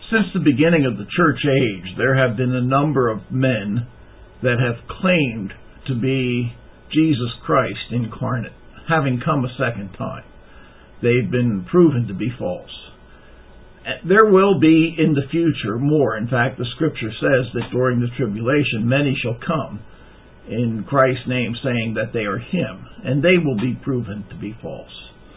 Since the beginning of the church age, there have been a number of men that have claimed to be Jesus Christ incarnate, having come a second time. They've been proven to be false. There will be in the future more. In fact, the Scripture says that during the tribulation, many shall come in Christ's name saying that they are Him, and they will be proven to be false.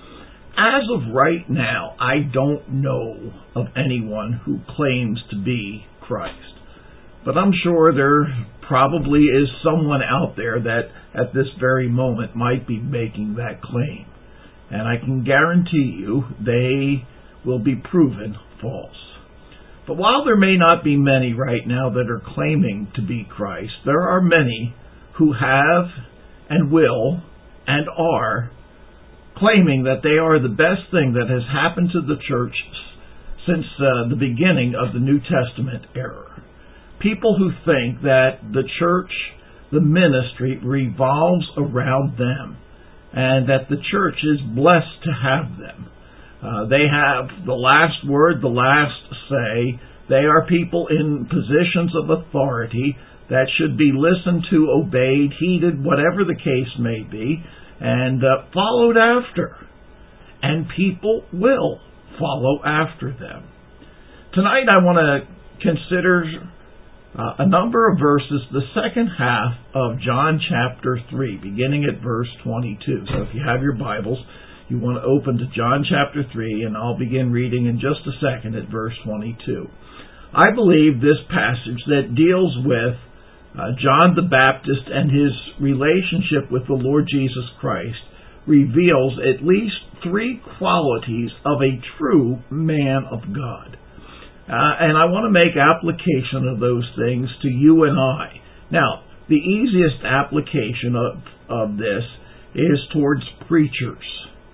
As of right now, I don't know of anyone who claims to be Christ. But I'm sure there probably is someone out there that at this very moment might be making that claim. And I can guarantee you they will be proven false. But while there may not be many right now that are claiming to be Christ, there are many who have and will and are claiming that they are the best thing that has happened to the church since the beginning of the New Testament era. People who think that the church, the ministry, revolves around them, and that the church is blessed to have them. They have the last word, the last say. They are people in positions of authority that should be listened to, obeyed, heeded, whatever the case may be, and followed after. And people will follow after them. Tonight I want to consider a number of verses, the second half of John chapter 3, beginning at verse 22. So if you have your Bibles, you want to open to John chapter 3, and I'll begin reading in just a second at verse 22. I believe this passage that deals with John the Baptist and his relationship with the Lord Jesus Christ reveals at least three qualities of a true man of God. And I want to make application of those things to you and I. Now, the easiest application of this is towards preachers.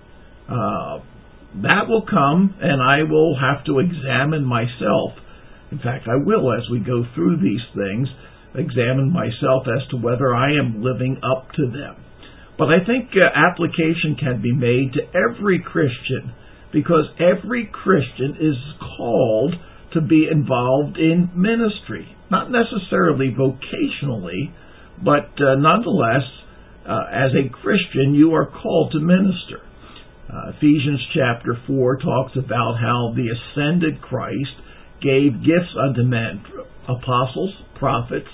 That will come, and I will have to examine myself. In fact, I will, as we go through these things, examine myself as to whether I am living up to them. But I think application can be made to every Christian, because every Christian is called to be involved in ministry. Not necessarily vocationally, but nonetheless, as a Christian, you are called to minister. Ephesians chapter 4 talks about how the ascended Christ gave gifts unto men, apostles, prophets,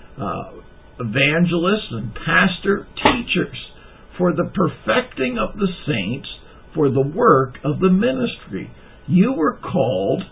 evangelists, and pastor, teachers, for the perfecting of the saints, for the work of the ministry. You were called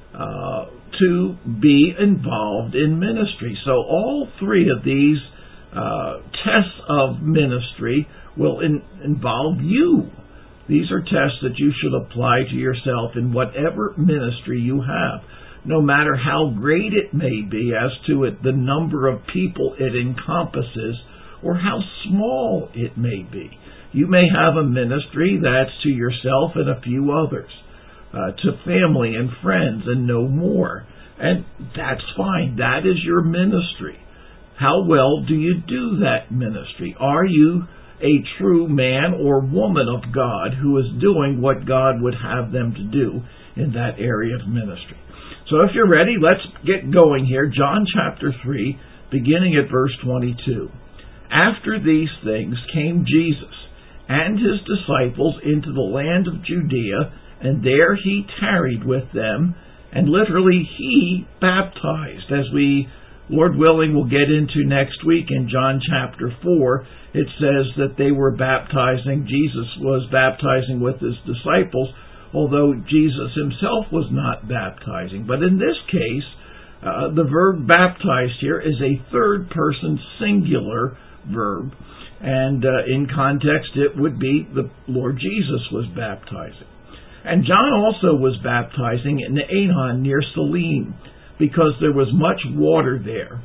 to be involved in ministry. So all three of these tests of ministry will involve you. These are tests that you should apply to yourself in whatever ministry you have, no matter how great it may be as to the number of people it encompasses, or how small it may be. You may have a ministry that's to yourself and a few others, to family and friends and no more. And that's fine. That is your ministry. How well do you do that ministry? Are you a true man or woman of God who is doing what God would have them to do in that area of ministry? So if you're ready, let's get going here. John chapter 3, beginning at verse 22. After these things came Jesus and his disciples into the land of Judea, and there he tarried with them, and literally he baptized, as we, Lord willing, will get into next week in John chapter 4. It says that they were baptizing, Jesus was baptizing with his disciples, although Jesus himself was not baptizing. But in this case, the verb baptized here is a third person singular verb, and in context it would be the Lord Jesus was baptizing. And John also was baptizing in Aenon near Salim, because there was much water there.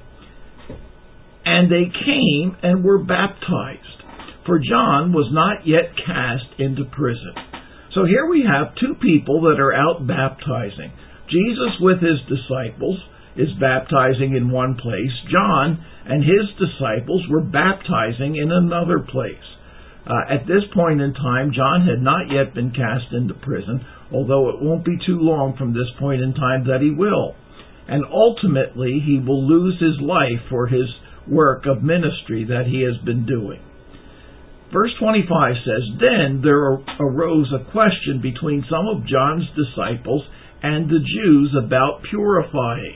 And they came and were baptized, for John was not yet cast into prison. So here we have two people that are out baptizing. Jesus with his disciples is baptizing in one place. John and his disciples were baptizing in another place. At this point in time, John had not yet been cast into prison, although it won't be too long from this point in time that he will. And ultimately, he will lose his life for his work of ministry that he has been doing. Verse 25 says, Then there arose a question between some of John's disciples and the Jews about purifying.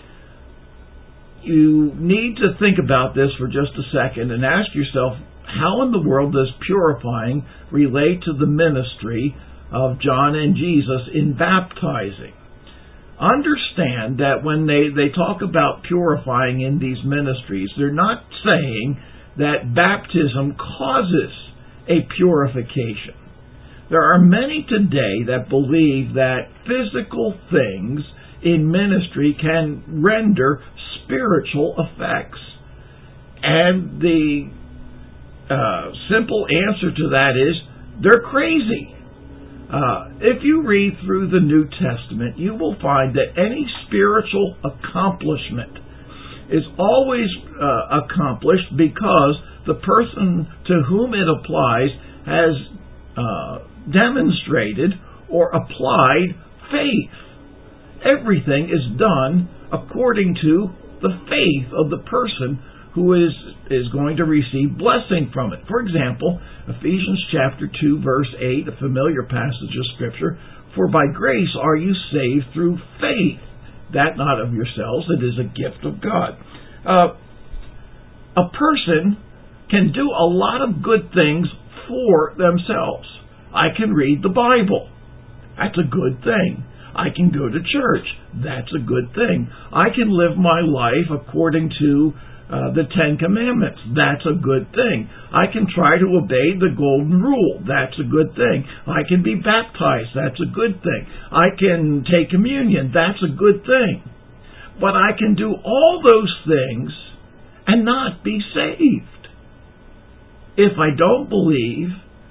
You need to think about this for just a second and ask yourself, how in the world does purifying relate to the ministry of John and Jesus in baptizing? Understand that when they talk about purifying in these ministries, they're not saying that baptism causes a purification. There are many today that believe that physical things in ministry can render spiritual effects. And the simple answer to that is they're crazy. If you read through the New Testament, you will find that any spiritual accomplishment is always accomplished because the person to whom it applies has demonstrated or applied faith. Everything is done according to the faith of the person who is going to receive blessing from it. For example, Ephesians chapter 2, verse 8, a familiar passage of Scripture, For by grace are you saved through faith, that not of yourselves, it is a gift of God. A person can do a lot of good things for themselves. I can read the Bible. That's a good thing. I can go to church. That's a good thing. I can live my life according to the Ten Commandments. That's a good thing. I can try to obey the Golden Rule. That's a good thing. I can be baptized. That's a good thing. I can take communion. That's a good thing. But I can do all those things and not be saved if I don't believe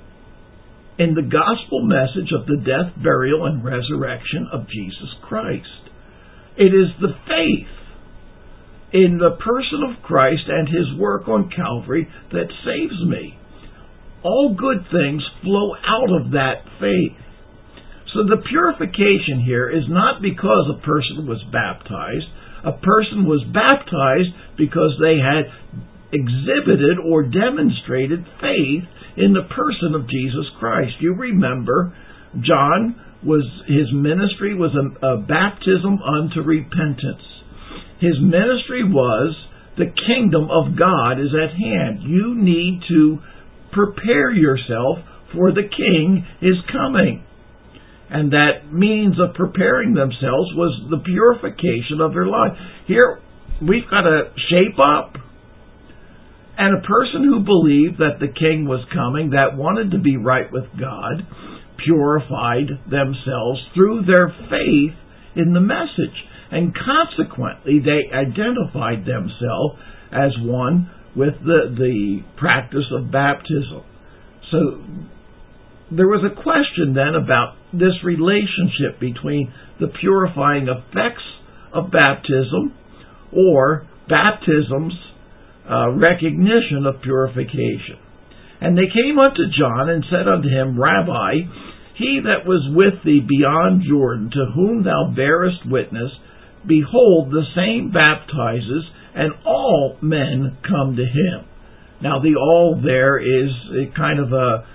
in the gospel message of the death, burial, and resurrection of Jesus Christ. It is the faith in the person of Christ and His work on Calvary that saves me. All good things flow out of that faith. So the purification here is not because a person was baptized. A person was baptized because they had exhibited or demonstrated faith in the person of Jesus Christ. You remember, his ministry was a baptism unto repentance. His ministry was, the kingdom of God is at hand. You need to prepare yourself for the King is coming. And that means of preparing themselves was the purification of their life. Here, we've got to shape up. And a person who believed that the King was coming, that wanted to be right with God, purified themselves through their faith in the message. And consequently, they identified themselves as one with the practice of baptism. So there was a question then about this relationship between the purifying effects of baptism or baptism's recognition of purification. And they came unto John and said unto him, Rabbi, he that was with thee beyond Jordan, to whom thou bearest witness, behold, the same baptizes, and all men come to him. Now, the all there is a kind of a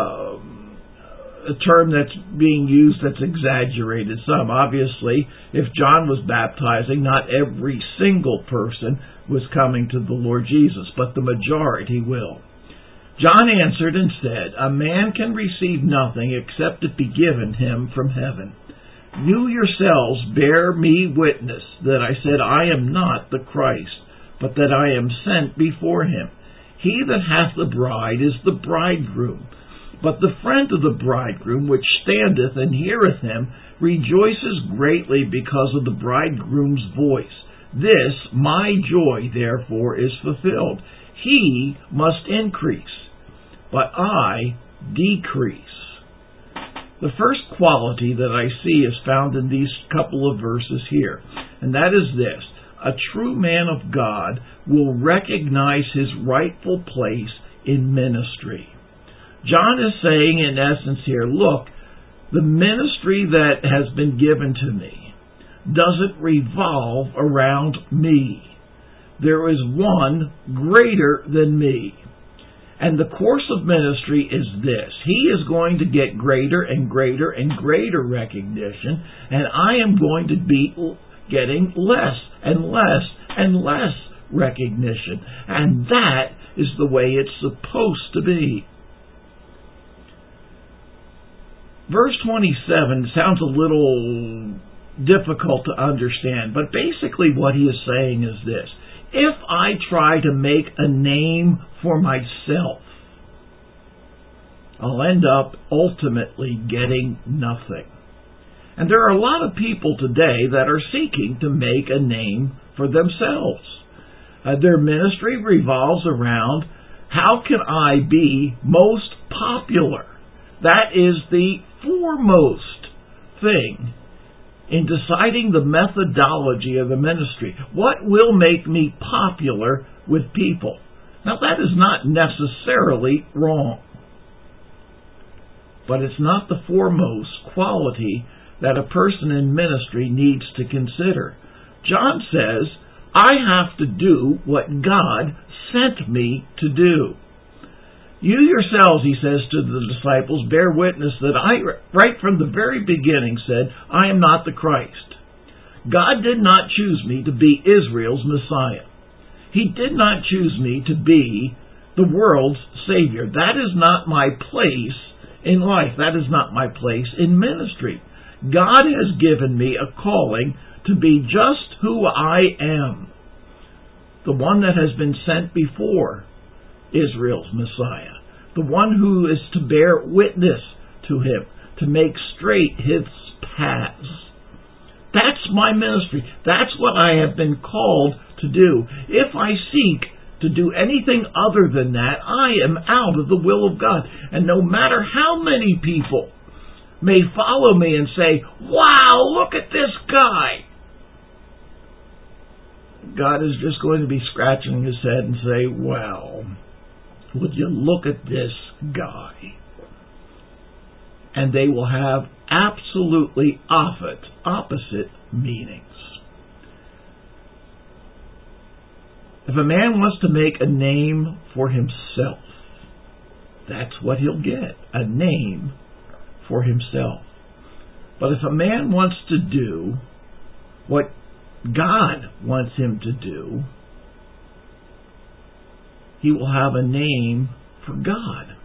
term that's being used that's exaggerated some. Obviously, if John was baptizing, not every single person was coming to the Lord Jesus, but the majority will. John answered and said, A man can receive nothing except it be given him from heaven. You yourselves bear me witness that I said, I am not the Christ, but that I am sent before him. He that hath the bride is the bridegroom. But the friend of the bridegroom, which standeth and heareth him, rejoices greatly because of the bridegroom's voice. This, my joy, therefore, is fulfilled. He must increase, but I decrease. The first quality that I see is found in these couple of verses here, and that is this. A true man of God will recognize his rightful place in ministry. John is saying, in essence here, look, the ministry that has been given to me doesn't revolve around me. There is one greater than me. And the course of ministry is this. He is going to get greater and greater and greater recognition, and I am going to be getting less and less and less recognition. And that is the way it's supposed to be. Verse 27 sounds a little difficult to understand, but basically what he is saying is this. If I try to make a name for myself, I'll end up ultimately getting nothing. And there are a lot of people today that are seeking to make a name for themselves. Their ministry revolves around, how can I be most popular? That is the foremost thing in deciding the methodology of the ministry. What will make me popular with people? Now, that is not necessarily wrong, but it's not the foremost quality that a person in ministry needs to consider. John says, I have to do what God sent me to do. You yourselves, he says to the disciples, bear witness that I, right from the very beginning, said, I am not the Christ. God did not choose me to be Israel's Messiah. He did not choose me to be the world's Savior. That is not my place in life. That is not my place in ministry. God has given me a calling to be just who I am, the one that has been sent before Israel's Messiah, the one who is to bear witness to him, to make straight his paths. That's my ministry. That's what I have been called to do. If I seek to do anything other than that, I am out of the will of God. And no matter how many people may follow me and say, wow, look at this guy, God is just going to be scratching his head and say, well, would you look at this guy? And they will have absolutely opposite meanings. If a man wants to make a name for himself, that's what he'll get, a name for himself. But if a man wants to do what God wants him to do, he will have a name for God.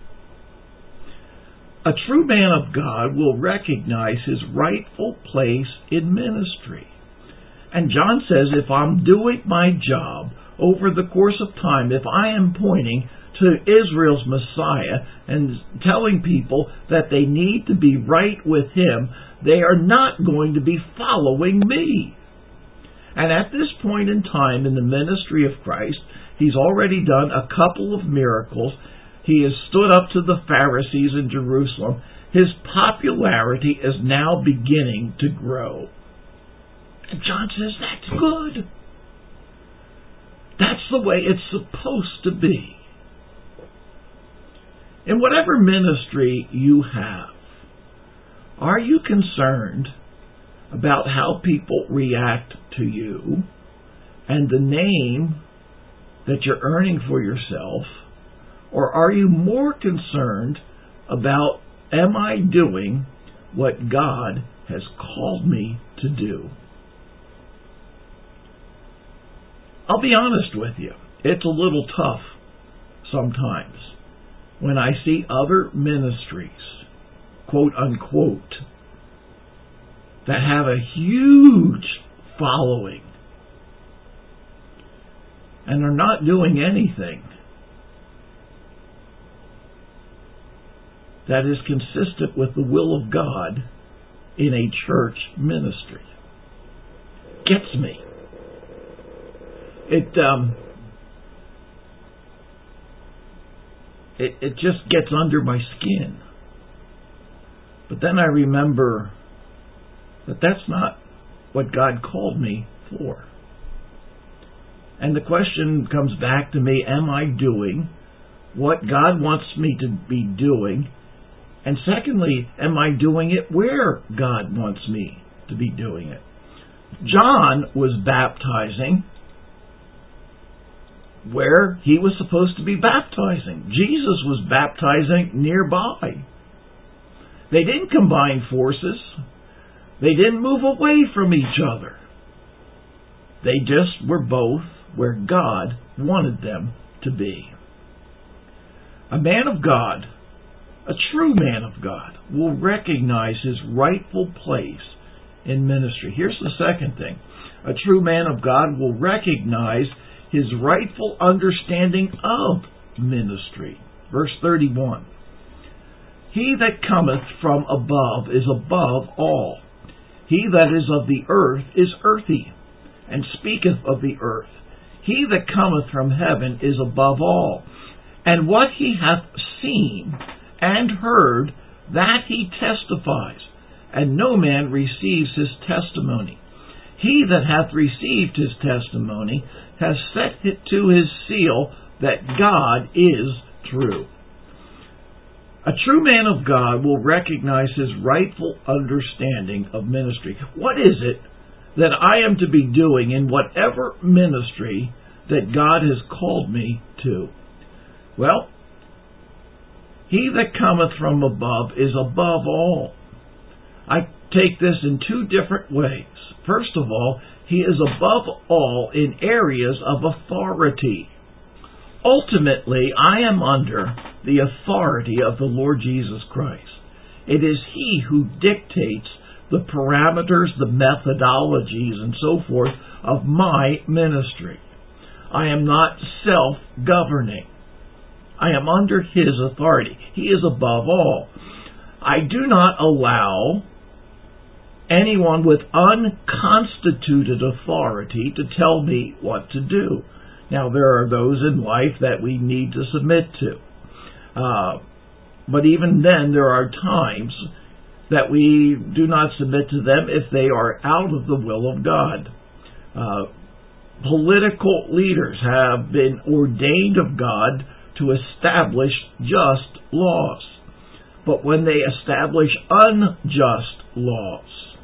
A true man of God will recognize his rightful place in ministry. And John says, if I'm doing my job over the course of time, if I am pointing to Israel's Messiah and telling people that they need to be right with him, they are not going to be following me. And at this point in time in the ministry of Christ, he's already done a couple of miracles. He has stood up to the Pharisees in Jerusalem. His popularity is now beginning to grow. And John says, that's good. That's the way it's supposed to be. In whatever ministry you have, are you concerned about how people react to you and the name that you're earning for yourself? Or are you more concerned about, am I doing what God has called me to do? I'll be honest with you, it's a little tough sometimes when I see other ministries, quote unquote, that have a huge following and are not doing anything that is consistent with the will of God in a church ministry. Gets me. It just gets under my skin. But then I remember that that's not what God called me for. And the question comes back to me, am I doing what God wants me to be doing? And secondly, am I doing it where God wants me to be doing it? John was baptizing where he was supposed to be baptizing. Jesus was baptizing nearby. They didn't combine forces. They didn't move away from each other. They just were both where God wanted them to be. A man of God, a true man of God, will recognize his rightful place in ministry. Here's the second thing. A true man of God will recognize his rightful understanding of ministry. Verse 31. He that cometh from above is above all. He that is of the earth is earthy, and speaketh of the earth. He that cometh from heaven is above all. And what he hath seen and heard, that he testifies, and no man receives his testimony. He that hath received his testimony has set it to his seal that God is true. A true man of God will recognize his rightful understanding of ministry. What is it that I am to be doing in whatever ministry that God has called me to? Well, he that cometh from above is above all. I take this in two different ways. First of all, he is above all in areas of authority. Ultimately, I am under the authority of the Lord Jesus Christ. It is He who dictates the parameters, the methodologies, and so forth of my ministry. I am not self-governing. I am under His authority. He is above all. I do not allow anyone with unconstituted authority to tell me what to do. Now, there are those in life that we need to submit to. But even then, there are times that we do not submit to them if they are out of the will of God. Political leaders have been ordained of God to establish just laws. But when they establish unjust laws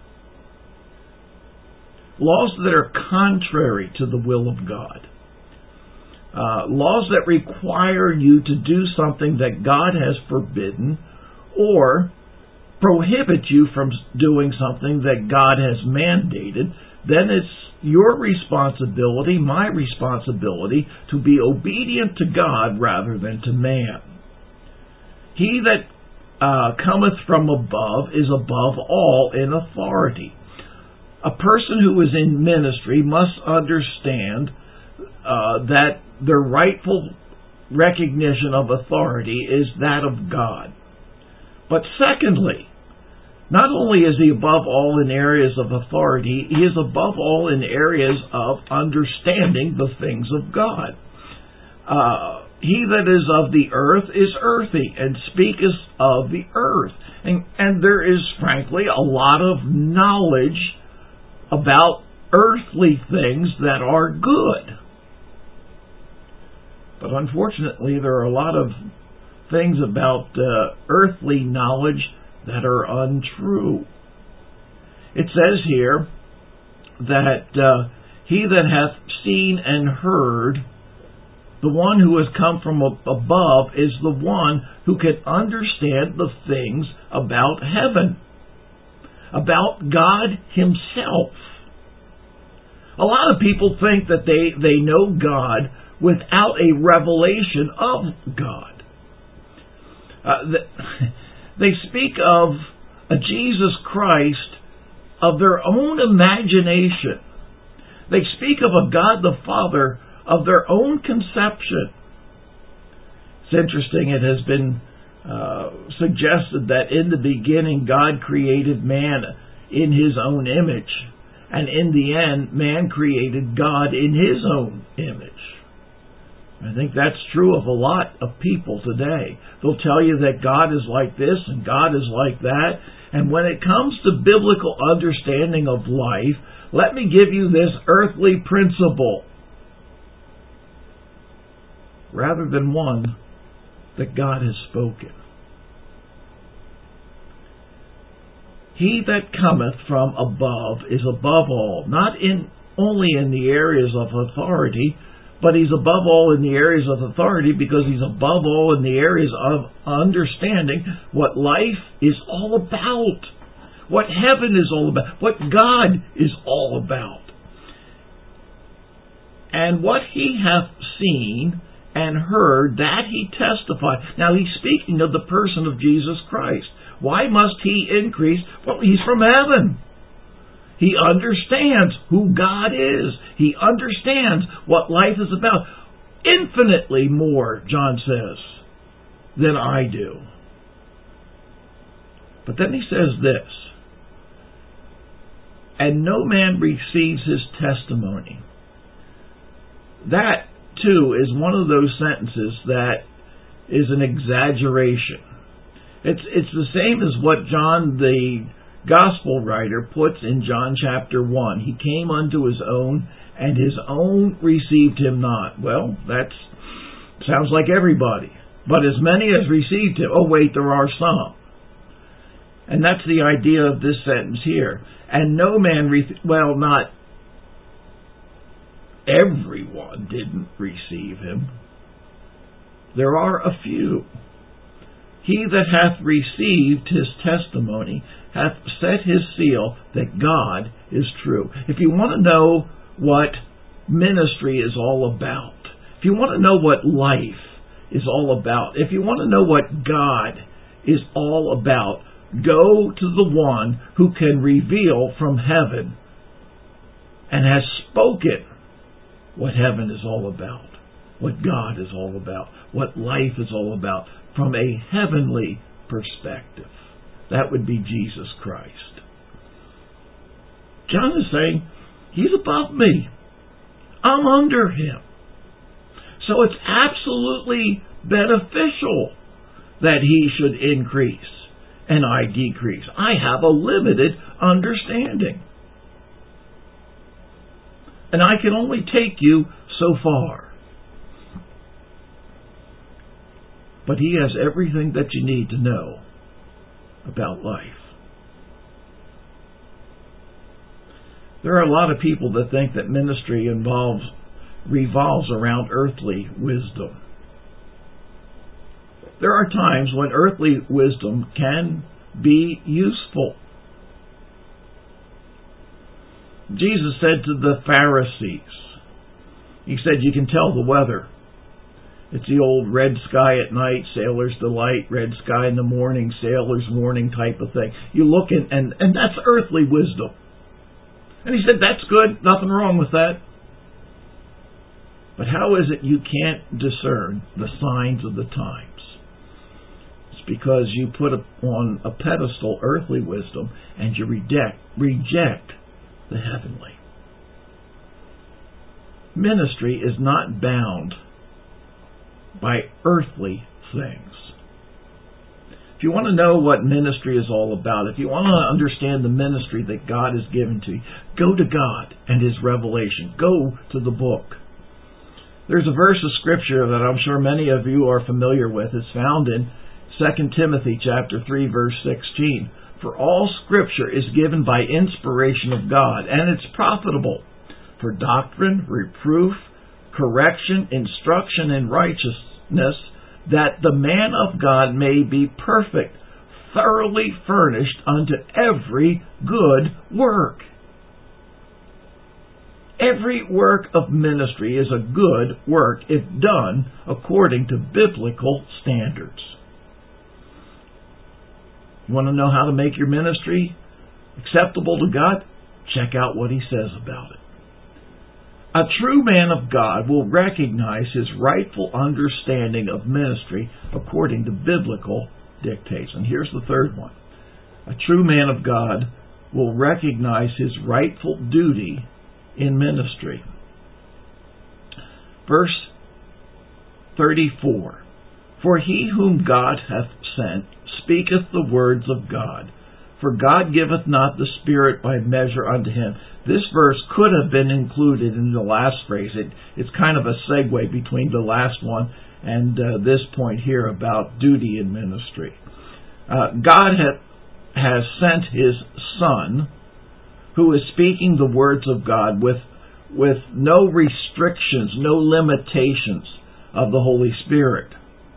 that are contrary to the will of God, laws that require you to do something that God has forbidden, or prohibit you from doing something that God has mandated, then it's your responsibility, my responsibility, to be obedient to God rather than to man. He that cometh from above is above all in authority. A person who is in ministry must understand that their rightful recognition of authority is that of God. But secondly, not only is he above all in areas of authority, he is above all in areas of understanding the things of God. He that is of the earth is earthy, and speaketh of the earth. And there is, frankly, a lot of knowledge about earthly things that are good. But unfortunately, there are a lot of things about earthly knowledge that are untrue. It says here that he that hath seen and heard, the one who has come from above is the one who can understand the things about heaven, about God Himself. A lot of people think that they know God without a revelation of God. They speak of a Jesus Christ of their own imagination. They speak of a God the Father of their own conception. It's interesting, it has been suggested that in the beginning God created man in His own image, and in the end man created God in His own image. I think that's true of a lot of people today. They'll tell you that God is like this and God is like that. And when it comes to biblical understanding of life, let me give you this earthly principle, rather than one that God has spoken. He that cometh from above is above all, not only in the areas of authority, but he's above all in the areas of authority because he's above all in the areas of understanding what life is all about, what heaven is all about, what God is all about. And what he hath seen and heard, that he testified. Now he's speaking of the person of Jesus Christ. Why must he increase? Well, he's from heaven. He understands who God is. He understands what life is about. Infinitely more, John says, than I do. But then he says this, and no man receives his testimony. That, too, is one of those sentences that is an exaggeration. It's the same as what John, the Gospel writer, puts in John chapter 1. He came unto his own, and his own received him not. Well, that sounds like everybody. But as many as received him, oh wait, there are some. And that's the idea of this sentence here. And no man, not everyone didn't receive him. There are a few. He that hath received his testimony hath set his seal that God is true. If you want to know what ministry is all about, if you want to know what life is all about, if you want to know what God is all about, go to the one who can reveal from heaven and has spoken what heaven is all about, what God is all about, what life is all about from a heavenly perspective. That would be Jesus Christ. John is saying, he's above me. I'm under him. So it's absolutely beneficial that he should increase and I decrease. I have a limited understanding. And I can only take you so far. But he has everything that you need to know about life. There are a lot of people that think that ministry revolves around earthly wisdom. There are times when earthly wisdom can be useful. Jesus said to the Pharisees, he said, you can tell the weather. It's the old red sky at night, sailor's delight, red sky in the morning, sailor's warning type of thing. You look and that's earthly wisdom. And he said, that's good, nothing wrong with that. But how is it you can't discern the signs of the times? It's because you put on a pedestal earthly wisdom and you reject the heavenly. Ministry is not bound by earthly things. If you want to know what ministry is all about, if you want to understand the ministry that God has given to you, go to God and His revelation. Go to the book. There's a verse of Scripture that I'm sure many of you are familiar with. It's found in 2 Timothy chapter 3, verse 16. For all Scripture is given by inspiration of God, and it's profitable for doctrine, reproof, correction, instruction in righteousness, that the man of God may be perfect, thoroughly furnished unto every good work. Every work of ministry is a good work if done according to biblical standards. You want to know how to make your ministry acceptable to God? Check out what He says about it. A true man of God will recognize his rightful understanding of ministry according to biblical dictates. And here's the third one. A true man of God will recognize his rightful duty in ministry. Verse 34. For he whom God hath sent speaketh the words of God. For God giveth not the Spirit by measure unto him. This verse could have been included in the last phrase. It's kind of a segue between the last one and this point here about duty in ministry. God has sent His Son, who is speaking the words of God with no restrictions, no limitations of the Holy Spirit.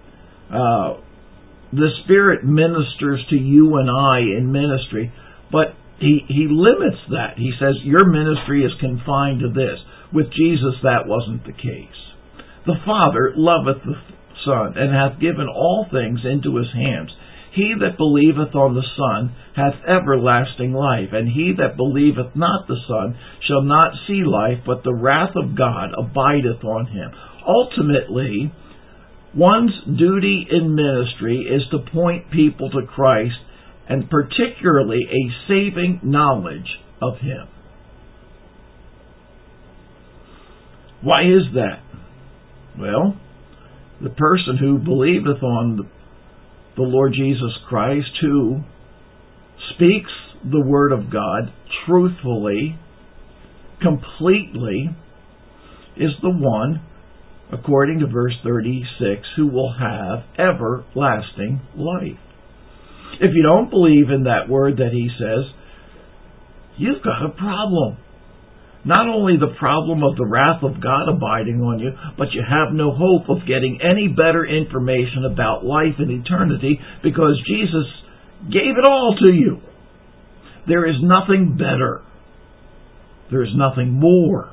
The Spirit ministers to you and I in ministry, but He limits that. He says, your ministry is confined to this. With Jesus, that wasn't the case. The Father loveth the Son, and hath given all things into His hands. He that believeth on the Son hath everlasting life, and he that believeth not the Son shall not see life, but the wrath of God abideth on him. Ultimately, one's duty in ministry is to point people to Christ, and particularly a saving knowledge of Him. Why is that? Well, the person who believeth on the Lord Jesus Christ, who speaks the Word of God truthfully, completely, is the one, according to verse 36, who will have everlasting life. If you don't believe in that word that He says, you've got a problem. Not only the problem of the wrath of God abiding on you, but you have no hope of getting any better information about life and eternity, because Jesus gave it all to you. There is nothing better. There is nothing more.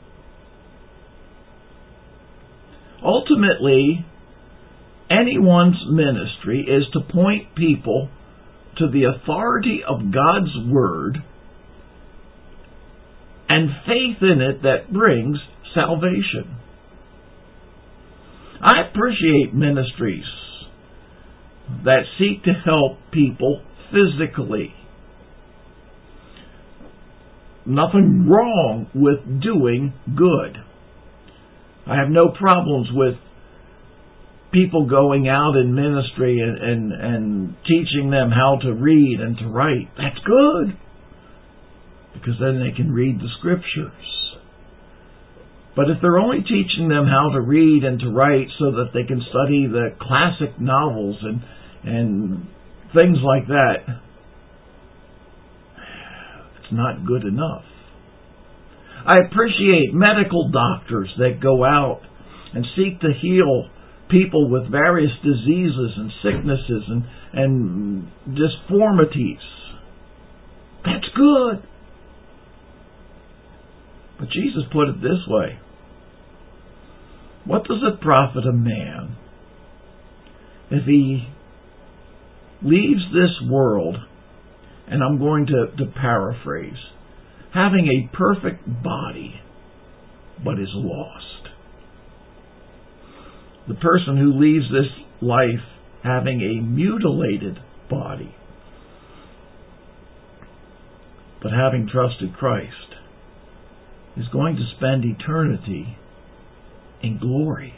Ultimately, anyone's ministry is to point people to the authority of God's Word and faith in it that brings salvation. I appreciate ministries that seek to help people physically. Nothing wrong with doing good. I have no problems with people going out in ministry and teaching them how to read and to write. That's good, because then they can read the Scriptures. But if they're only teaching them how to read and to write so that they can study the classic novels and things like that, it's not good enough. I appreciate medical doctors that go out and seek to heal people with various diseases and sicknesses and disformities. That's good. But Jesus put it this way: what does it profit a man if he leaves this world, and I'm going to paraphrase, having a perfect body, but is lost? The person who leaves this life having a mutilated body, but having trusted Christ, is going to spend eternity in glory.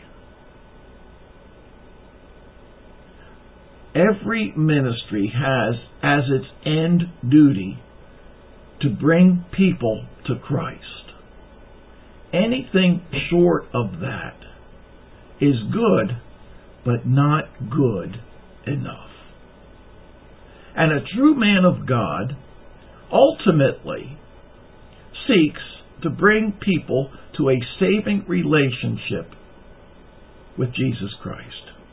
Every ministry has as its end duty to bring people to Christ. Anything short of that is good, but not good enough. And a true man of God ultimately seeks to bring people to a saving relationship with Jesus Christ.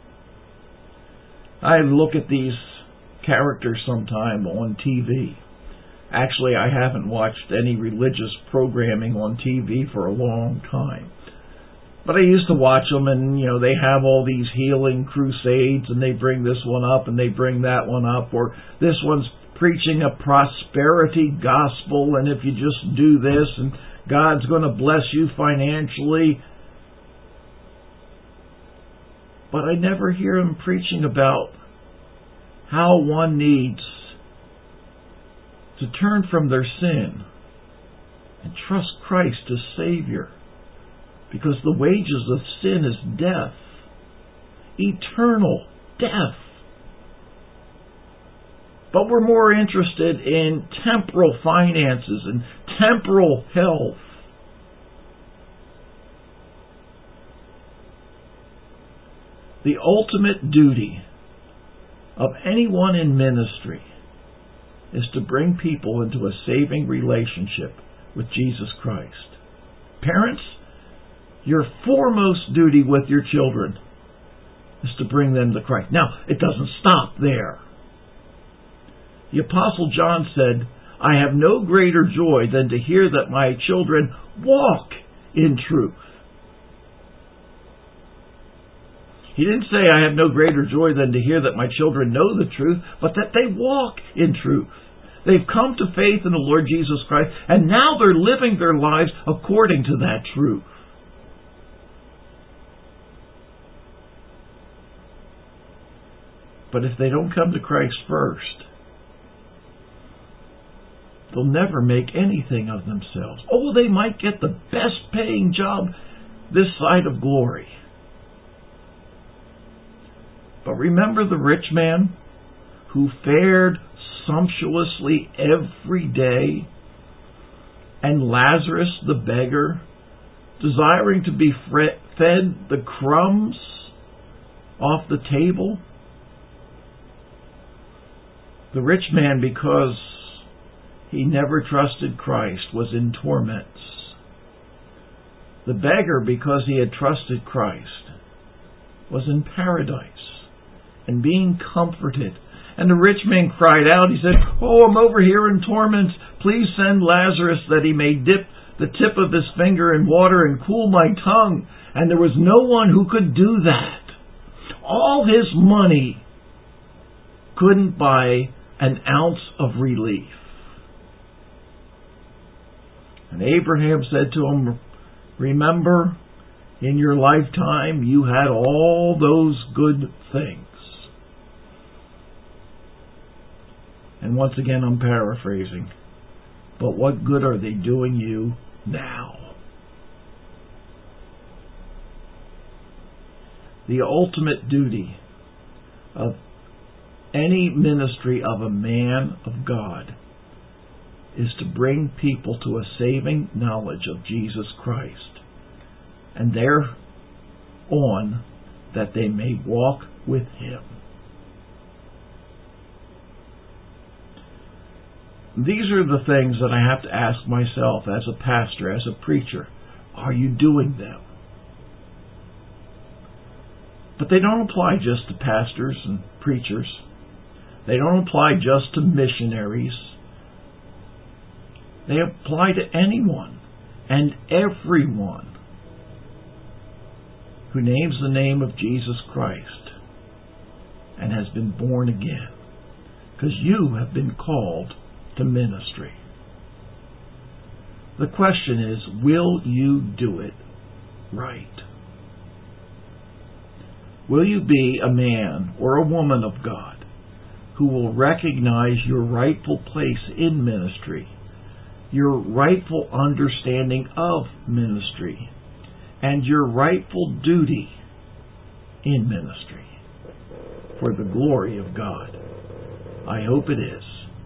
I look at these characters sometime on TV. Actually, I haven't watched any religious programming on TV for a long time. But I used to watch them, and they have all these healing crusades, and they bring this one up and they bring that one up, or this one's preaching a prosperity gospel, and if you just do this, and God's going to bless you financially. But I never hear him preaching about how one needs to turn from their sin and trust Christ as Savior. Because the wages of sin is death. Eternal death. But we're more interested in temporal finances and temporal health. The ultimate duty of anyone in ministry is to bring people into a saving relationship with Jesus Christ. Parents, your foremost duty with your children is to bring them to Christ. Now, it doesn't stop there. The Apostle John said, I have no greater joy than to hear that my children walk in truth. He didn't say, I have no greater joy than to hear that my children know the truth, but that they walk in truth. They've come to faith in the Lord Jesus Christ, and now they're living their lives according to that truth. But if they don't come to Christ first, they'll never make anything of themselves. Oh, they might get the best paying job this side of glory. But remember the rich man who fared sumptuously every day, and Lazarus the beggar, desiring to be fed the crumbs off the table? The rich man, because he never trusted Christ, was in torments. The beggar, because he had trusted Christ, was in paradise and being comforted. And the rich man cried out. He said, oh, I'm over here in torments. Please send Lazarus that he may dip the tip of his finger in water and cool my tongue. And there was no one who could do that. All his money couldn't buy an ounce of relief. And Abraham said to him, remember, in your lifetime you had all those good things. And once again, I'm paraphrasing. But what good are they doing you now? The ultimate duty of any ministry of a man of God is to bring people to a saving knowledge of Jesus Christ, and thereon that they may walk with Him. These are the things that I have to ask myself as a pastor, as a preacher. Are you doing them? But they don't apply just to pastors and preachers. They don't apply just to missionaries. They apply to anyone and everyone who names the name of Jesus Christ and has been born again. Because you have been called to ministry. The question is, will you do it right? Will you be a man or a woman of God who will recognize your rightful place in ministry, your rightful understanding of ministry, and your rightful duty in ministry for the glory of God? I hope it is.